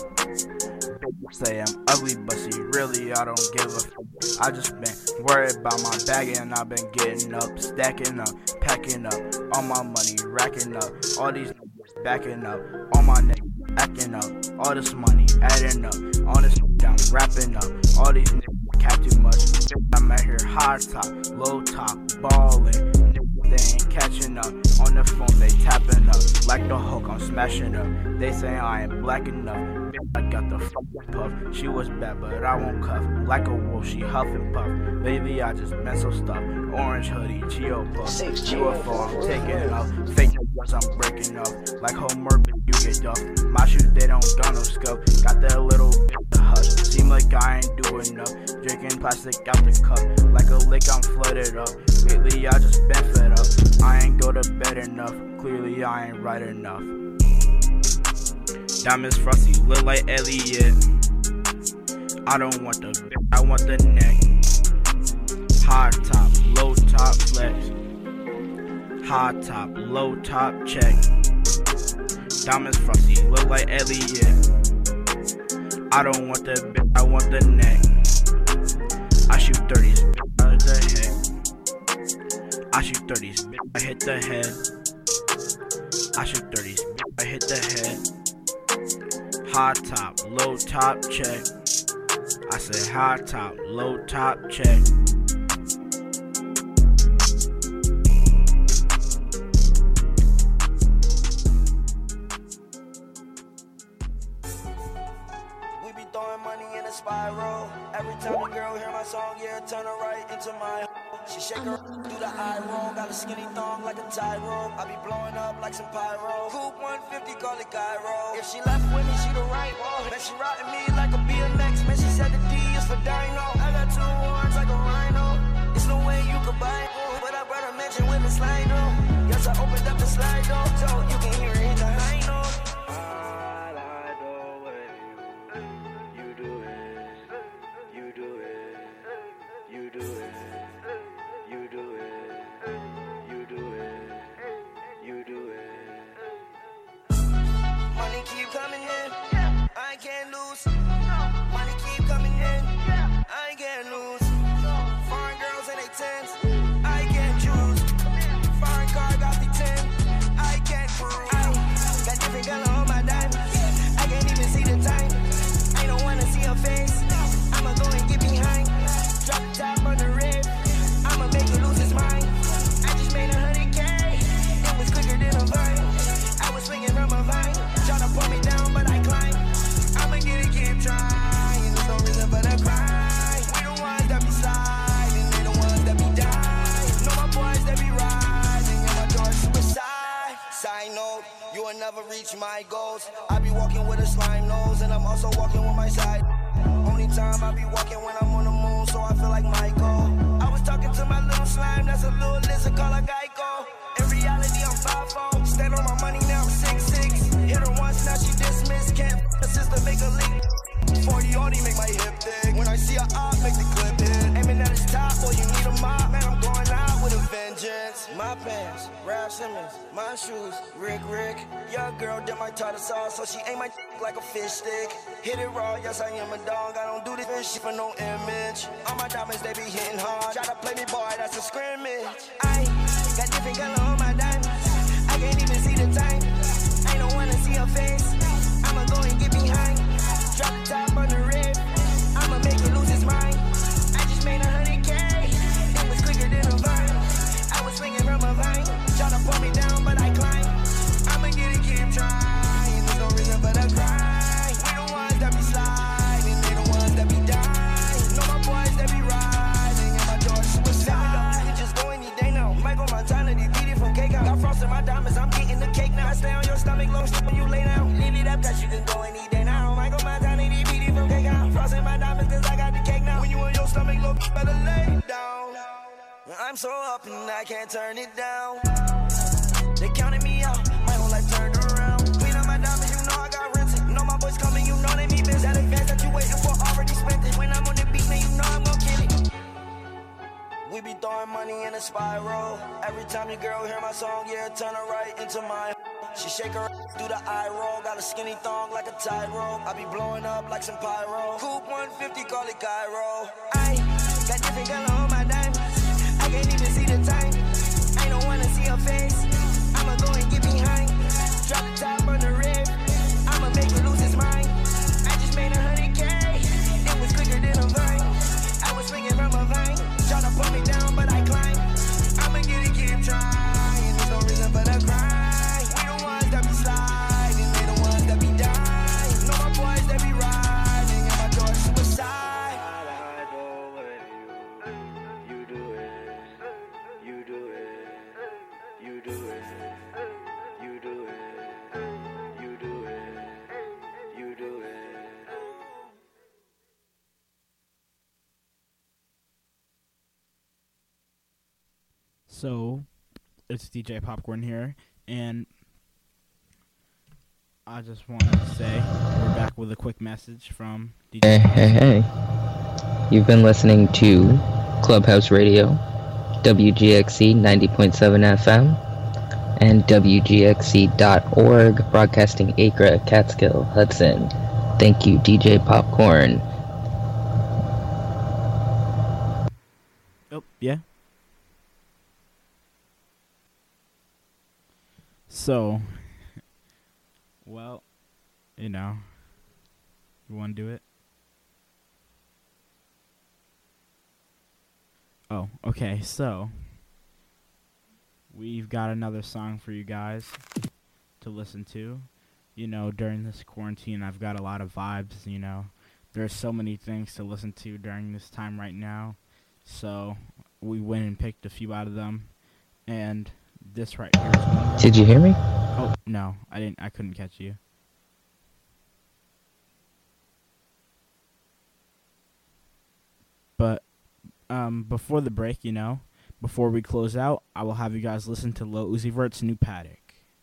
Say I'm ugly, but see, really, I don't give a fuck. I just been worried about my bag and I've been getting up, stacking up, packing up, all my money racking up, all these niggas backing up, all my niggas acting up, all this money adding up, all this I'm wrapping up, all these niggas cap too much. I'm out here high top, low top, ballin'. They ain't catching up, on the phone they tapping up, like the Hulk I'm smashing up, they say I ain't black enough. I got the fucking puff. She was bad, but I won't cuff. Like a wolf, she huff and puff. Baby, I just been so stuffed. Orange hoodie, Geo puff. UFO, I'm taking off. Fake niggas, I'm breaking off. Like homework, but you get duffed. My shoes, they don't got no scuff. Got that little bit of hush. Seem like I ain't doing enough. Drinking plastic out the cup. Like a lick, I'm flooded up. Lately, I just been fed up. I ain't go to bed enough. Clearly, I ain't right enough. Diamonds Frosty, look like Elliot. I don't want the bit, I want the neck. High top, low top flex. High top, low top check. Diamonds Frosty, look like Elliot. I don't want the bit, I want the neck. I shoot 30s out of the I shoot 30s, I hit the head. I shoot 30s, I hit the head. High top, low top, check. I say high top, low top, check.
We be throwing money in a spiral. Every time the girl hear my song, yeah, turn her right into my. She shake her through the eye roll. Got a skinny thong like a tie rope. I be blowing up like some pyro. Coupe 150, call it Cairo. If she left with me, she the right one. Man, she riding me like a BMX. Man, she said the D is for Dino. I got two horns like a rhino. It's no way you could buy it. But I brought a mention with the slide on. Yes, I opened up the slide door, so you can hear it in the high note. Money keep coming in, I can't lose. Money keep coming in, I can't lose. Foreign girls in they tens, I can't choose. Foreign car got the 10, I can't cruise. Got different color on my diamond, I can't even see the time. I don't wanna see her face, I'ma go and get behind. Drop the top on the rib, I'ma make it lose his mind. I just made 100K, it was quicker than a vine. I was swinging from a vine. Tryna pull me down, but I climb. I'ma get it, keep trying. There's no reason for the cry. We the ones that be sliding, they the ones that be dying. Know my boys that be riding, and my door's suicide. Side note, you will never reach my goals. I be walking with a slime nose, and I'm also walking with my side. Only time I be walking when I'm on the moon, so I feel like Michael. I was talking to my little slime, that's a little lizard called a Geico. In reality, I'm 5'4", stand on my money now, I'm 6'6". Hit her once, now she dismissed. Can't f*** a sister, make a leak. 40 already make my hip thick. When I see her up, make the clip hit. Aiming at his top, boy, you need a mop. Man, I'm going out with a vengeance. My pants, Ralph Simmons. My shoes, Rick. Your girl did my tartar sauce, so she ate my like a fish stick. Hit it raw, yes, I am a dog. I don't do this fish shit for no image. All my diamonds, they be hitting hard. Try to play me, boy, that's a scrimmage. I got different color on my diamonds. I can't even see the time. I don't wanna see her face. I'ma go and get behind. Drop the top on the rib. I'ma make it lose his mind. I just made 100K. It was quicker than a vine. I was swinging from a vine. Tryna pull me down, but I climb. I'ma get it, keep trying. There's no reason for the cry. We the ones that be sliding, they the ones that be dying. Know my boys that be riding, and my door's suicide. You just go any day now. Michael Montana, they beat it from cake out. Got frost in my diamonds, I'm getting the cake now. I stay on your stomach, low when you lay down. Leave it up, that you can go any day now. Michael Montana, they beat it from cake out. Frost in my diamonds, cause I got the cake now. When you on your stomach, low, better lay down. I'm so up and I can't turn it down. They counted me out, my whole life turned around. Clean up my diamonds, you know I got rented. Know my boys coming, you know they be busy. That advance that you waiting for, already spent it. When I'm on the beat, man, you know I'm gon' kill it. We be throwing money in a spiral. Every time your girl hear my song, yeah, turn her right into my. She shake her through the eye roll. Got a skinny thong like a tie rope. I be blowing up like some pyro. Coupe 150, call it Cairo. I got different color on my diamonds. I can't even see the time. I don't wanna see her face. I'ma go and get behind. Drop the top on the rib. I'ma make it lose his mind. I just made 100K. It was quicker than a vine. I was swinging from a vine. Tryna pull me down, but I climb. I'ma get it, keep trying. There's no reason for the cry. We the ones that be sliding, they the ones that be dying. Know my boys that be riding, and my door's suicide.
You do it. You do it. You do it. You do it. You do it. You do it.
So, it's DJ Popcorn here, and I just wanted to say we're back with a quick message from DJ.
Hey. You've been listening to Clubhouse Radio, WGXC 90.7 FM, and WGXC.org, broadcasting Acre, Catskill, Hudson. Thank you, DJ Popcorn.
Oh, yeah? So, well, you know, you want to do it? Oh, okay, so we've got another song for you guys to listen to. You know, during this quarantine, I've got a lot of vibes, you know. There's so many things to listen to during this time right now. So we went and picked a few out of them. And this right here is one.
Did you hear me?
Oh, no, I didn't. I couldn't catch you. But before the break, you know, before we close out, I will have you guys listen to Lil Uzi Vert's new Paddock.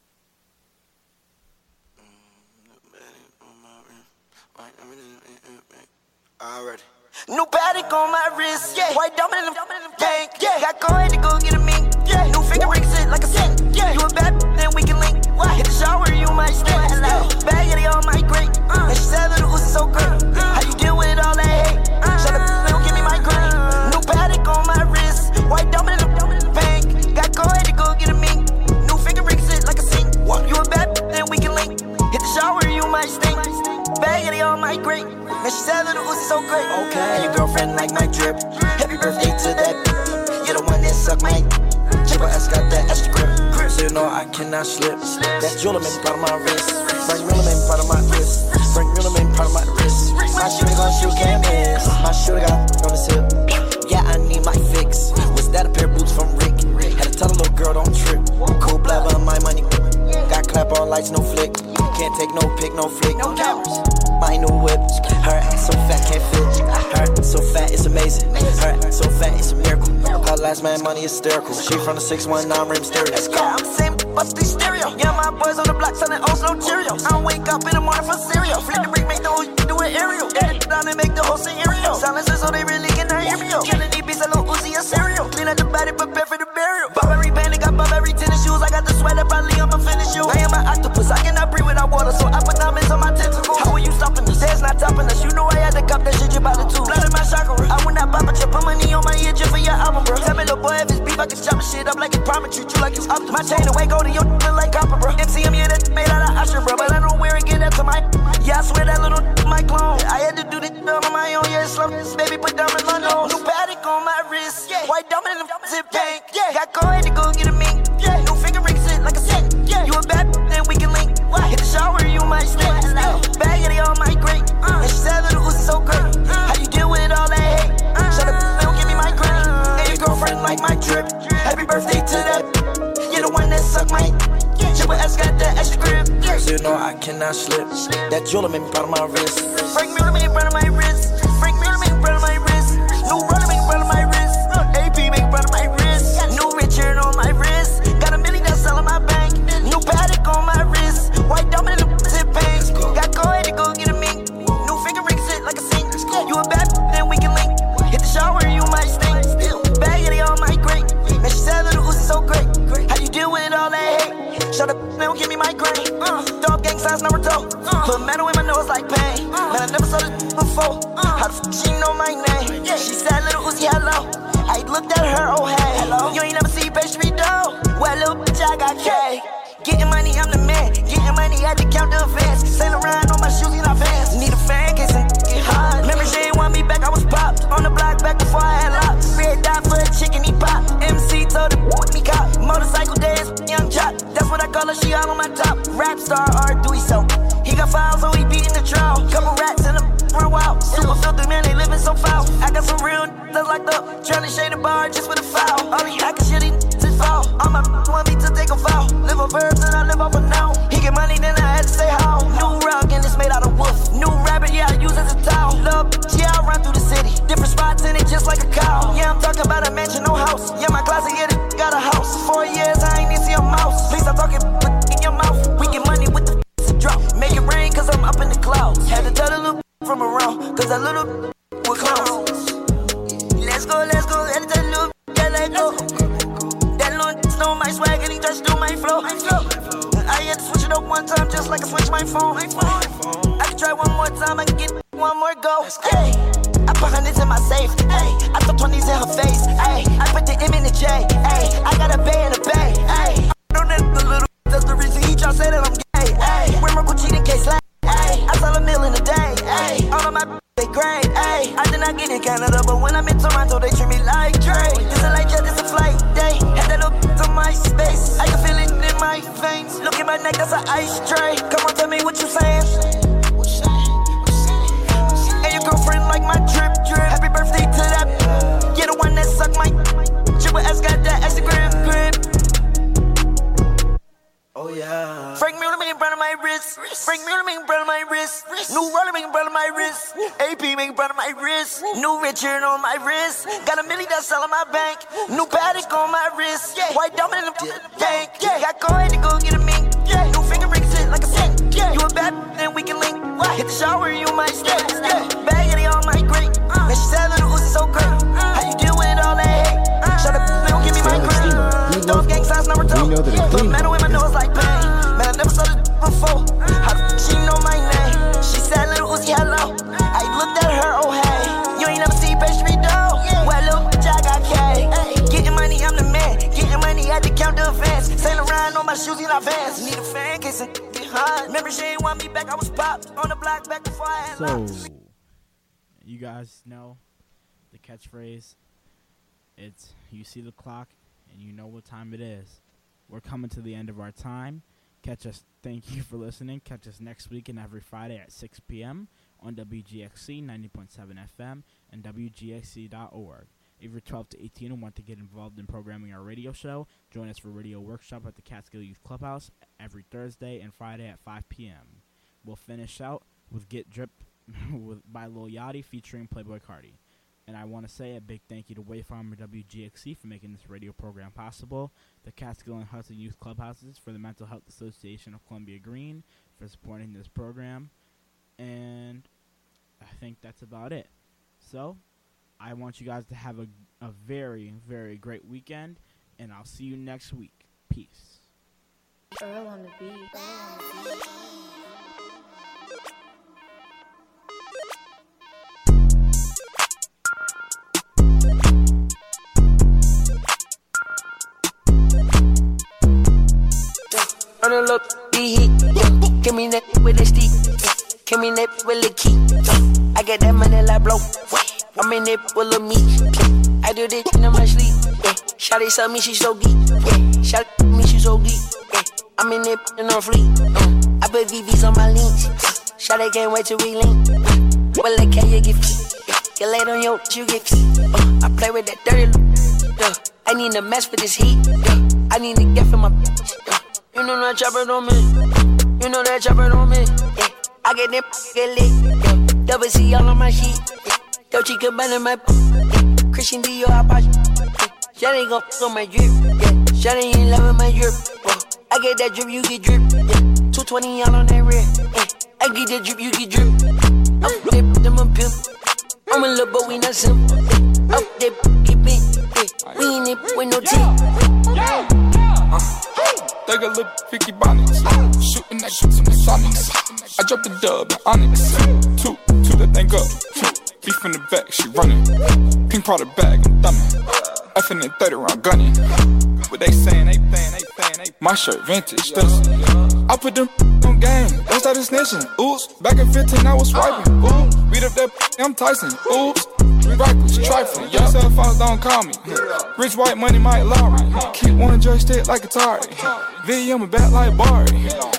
Already. New Paddock on my wrist, yeah. White diamond in the bank, yeah. Got coin to go get a mink, yeah. New finger ring sit like a sink, yeah. You a bad, then we can link. What? Hit the shower, you might stink. Bag of they all might great. And she said little Uzi so great. How you deal with all that hate? Shut up, don't give me my green. New Paddock on my wrist, white diamond in the bank. Got coin to go get a mink. New finger ring sit like a sink. You a bad, then we can link. Hit the shower, you might stink. Bag of they all might great. Man, she said little Uzi so great. Okay. And your girlfriend like my drip. Happy birthday to that. You're the one that suck my. Triple S got that extra grip. So you know I cannot slip. That jeweler made part of my wrist. Frank Miller made part of my wrist. Frank Miller made part of my wrist. My shooter gon' shoot, can't miss. My shooter got on his hip. Yeah, I need my fix. Was that a pair of boots from Rick? Had to tell a little girl don't trip. Cool blabber, my money. Got clap on lights, no flick. Can't take no pic, no flick. No cameras. My new whip, her ass so fat can't fit. Her ass so fat it's amazing. Her ass so fat it's a miracle. Her last man money is hysterical. She from the 619 rim stereo. Let's go. I'm the same bust the stereo. Yeah, my boys on the block selling O's no Cheerios. I don't wake up in the morning for cereal. Flip the brick, make the whole do an aerial. Edit down and make the whole scenario. Silences so they really cannot hear me. Killing these beats, I don't Uzi a cereal. Clean up the body, prepare for the burial. Bob every band, got Bob every tennis shoes. I got the sweater, probably I'ma finish you. I am an octopus, I cannot breathe without water, so I put diamonds on my tentacles. How are you stopping us? There's not topping us. You know I had to cop that shit, you by the two. Blood in my chakra. I would not pop a chip, put money on my ear just for your album, bro. Tell me, little boy, if it's beef, I can chop the shit up like it's promise. Treat you like it's up. My chain away, go to your look like copper, bro. MCM, yeah, that made out of Usher, bro. But I don't wear it, get that to my. Yeah, I swear that little my clone. I had to do this on my own, yeah, slow. Baby, put diamonds on nose. New Paddock on my wrist, yeah. White diamond in the zip bank, yeah. Got coin to go get a mink, yeah. New finger ring sit like a sink, yeah. You a bad, then we can link. What? Hit the shower, you might stink. Bag of they all might great. And she said little Uzi so great. How you deal with all that hate? Shut up, don't give me my green. And your girlfriend like my drip. Happy birthday to that. You're the one that suck my. Triple S got that extra grip. So you know I cannot slip. That jeweler made me part of my wrist. Frank Miller made me part of my wrist. Frank Miller made me part of my wrist. New Runner made me part of my wrist. AP made me part of my wrist. New Richard on my wrist. Got $1 million that's selling my bank. New Paddock on my wrist. White diamond in the zip bank. Got coin to go get a mink. New finger ring sit like a sink. You a bad, then we can link. Hit the shower, you might stink. Bag of they all might great. Man, she said little Uzi so great. How you deal with all that hate? Shut up, don't give me my grain. Dog gang signs never told. Put metal in my nose like pain. Man, I never saw this before. How the f she know my name? She said little Uzi hello. I looked at her, oh hey. Hello. You ain't never see pastry dough. Well, little bitch, I got K. Getting money, I'm the man. Getting money, I had to count the advance. Sail around on my shoes, you not fans. Need a fan, case and get hot. Remember, she ain't want me back, I was popped. On the block back before I had locks. Red dot for a chicken, he pop. MC told her, with me cop. Motorcycle days, young chop. That's what I call her, she all on my top. Rap star, R. Dewey, so. He got files, so he beating the trial. Couple rats in the run wild. Super filthy, man, they living so foul. I got some real that's locked up. Trying to shade the bar just for the foul. All these hackers shit, he just foul. All my want me to take a foul. Live on verbs and I live off a noun. He get money, then I had to say how. New rug and it's made out of wood. New rabbit, yeah, I use as a towel. Love, yeah, I run through the city. Different spots in it just like a cow. Yeah, I'm talking about a mansion, no house. Yeah, my closet, yeah, it got a house. 4 years, I ain't even see a mouse. Please stop talking in your mouth. We get money with the drop. Make it rain, cause I'm up in the clouds. Had to tell the little from around, cause that little with clowns. Let's go, had to tell the little yeah, let go. That little know my swag and he just do my flow. I had to switch it up one time just like I switch my phone. I can try one more time, I can get one more go. Hey, I put hundreds in my safe. Hey, I throw 20s in her face. Hey, I put the M in the J. Hey, I got a bay in the bay. Hey, I don't know the little, that's the reason. Canada, but when I'm in Toronto, they treat me like Drake. This a light jet, this a flight day. Had that little to my space. I can feel it in my veins. Look at my neck, that's an ice tray. Come on, tell me what you saying. And your girlfriend like my drip drip. Happy birthday to that. Yeah, the one that suck my Triple S got that Instagram grip. Oh yeah. Frank Mueller making brown on my wrist. Frank Mueller making brown on my wrist. New Roller making brown on my wrist. AP making brown on my wrist. New Richard on my wrist. Got $1 million that's all in my bank. New Paddock on my wrist. White diamond in the bank. Got coin to go get a mink. New finger ring sit like a sink. You a bad then we can link. Hit the shower you might stink. Bag it on my grate. Man she said little Uzi so great. How you deal with all that hate? Shut up, don't give me my green. Those gang signs number 2. Put metal in my nose like pain. Man, I never saw this before. How the she know my name? She said, little Uzi, hello. I looked at her, oh hey. You ain't never seen pastry dough. Well, little bitch, I got K. Getting money, I'm the man. Getting money, I had to count the advance. Sail around on my shoes, in advance. Need a fan, case I'm behind. Remember, she ain't want me back, I was popped on the block back before I had locks.
So, you guys know the catchphrase. It's, you see the clock, and you know what time it is. We're coming to the end of our time. Catch us. Thank you for listening. Catch us next week and every Friday at 6 p.m. on WGXC 90.7 FM and WGXC.org. If you're 12 to 18 and want to get involved in programming our radio show, join us for Radio Workshop at the Catskill Youth Clubhouse every Thursday and Friday at 5 p.m. We'll finish out with Get Drip by Lil Yachty featuring Playboy Cardi. And I want to say a big thank you to Wayfarmer WGXC for making this radio program possible, the Catskill and Hudson Youth Clubhouses for the Mental Health Association of Columbia Green for supporting this program, and I think that's about it. So, I want you guys to have a very, very great weekend, and I'll see you next week. Peace.
Earl on the beat.
On the look, the heat. Give me that with the stick. Give me that with the key. I get that money like blow. I'm in it full of meat. I do this in my sleep. Shawty tell me she so geek. Shawty me she so geek. I'm in it in a fleet. I put VVs on my links. Shawty can't wait to relink. Well, like how you get get laid on your you get. I play with that dirty look. I need a mess for this heat. I need to get for my bitch. You know that chopper on me. You know that chopper on me. Yeah. I get them get lit. Yeah. Double C all on my sheet. Yeah. Dolce Gabbana my yeah. Christian Dior I bought you. Yeah. Shawty gon' f*** on my drip. Yeah. Shawty in love with my drip. I get that drip, you get drip. Yeah. 220 all on that red. Yeah. I get that drip, you get drip. I'm flip, them a pimp. I'm a little but we not simple. Up there, get big. Yeah. We ain't it with no team.
Take a little Vicky Bonnets, shooting that shit to the Sonics. I dropped the dub and Onyx. Two that thing up. Beef in the back, she running. Pink powder bag, I'm thumbing. Effing in 30 round gunning. What they saying, they paying. My shirt vintage, Stetson. I put them on game, don't start a snitching. Oops, back in 15 I was swiping. Ooh, beat up that I'm Tyson. Oops. Reckless, trifling, young cell phones don't call me. Rich white money, Mike Lowry. Keep one joystick like Atari. VM a bat like Barry.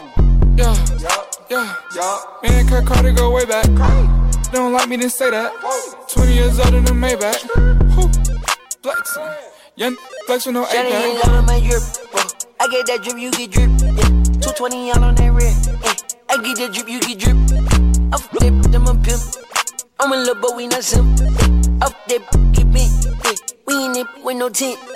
Yeah. Me and Kurt Carter go way back. They don't like me, didn't say that. 20 years older than Maybach. Flexing, young flex with no A-back.
Shawty ain't loving my drip. I get that drip, you get drip. 220 all on that red. I get that drip, you get drip. I'm flip, them a pimp. I'm a little but we not simple. Up there, keep it. We ain't it with no tent.